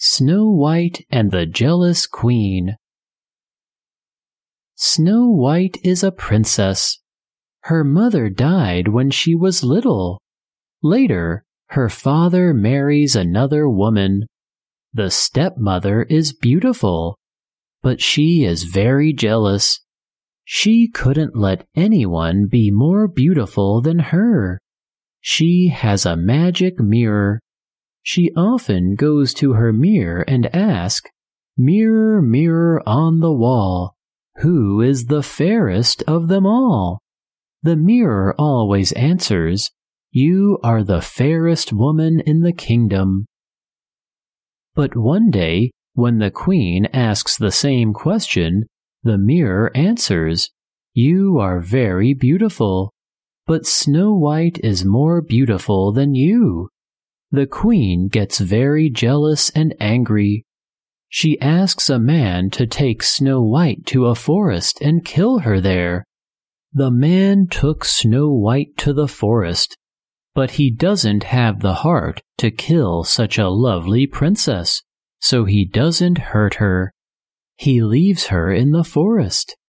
Snow White and the Jealous Queen. Snow White is a princess. Her mother died when she was little. Later, her father marries another woman. The stepmother is beautiful, but she is very jealous. She couldn't let anyone be more beautiful than her. She has a magic mirror. She often goes to her mirror and asks, "Mirror, mirror on the wall, who is the fairest of them all?" The mirror always answers, "You are the fairest woman in the kingdom." But one day, when the queen asks the same question, the mirror answers, "You are very beautiful, but Snow White is more beautiful than you." The queen gets very jealous and angry. She asks a man to take Snow White to a forest and kill her there. The man took Snow White to the forest, but he doesn't have the heart to kill such a lovely princess, so he doesn't hurt her. He leaves her in the forest.